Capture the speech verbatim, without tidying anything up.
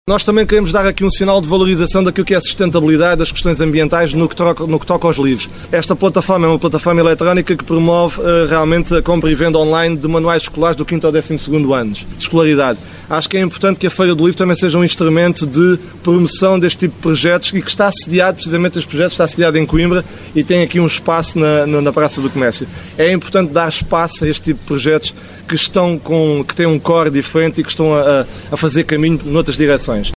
Nós também queremos dar aqui um sinal de valorização daquilo que é a sustentabilidade das questões ambientais no que, troca, no que toca aos livros. Esta plataforma é uma plataforma eletrónica que promove uh, realmente a compra e venda online de manuais escolares do quinto ao décimo segundo anos de escolaridade. Acho que é importante que a Feira do Livro também seja um instrumento de promoção deste tipo de projetos e que está sediado, precisamente este projeto está sediado em Coimbra e tem aqui um espaço na, na, na Praça do Comércio. É importante dar espaço a este tipo de projetos que, estão com, que têm um core diferente e que estão a, a fazer caminho noutras direções.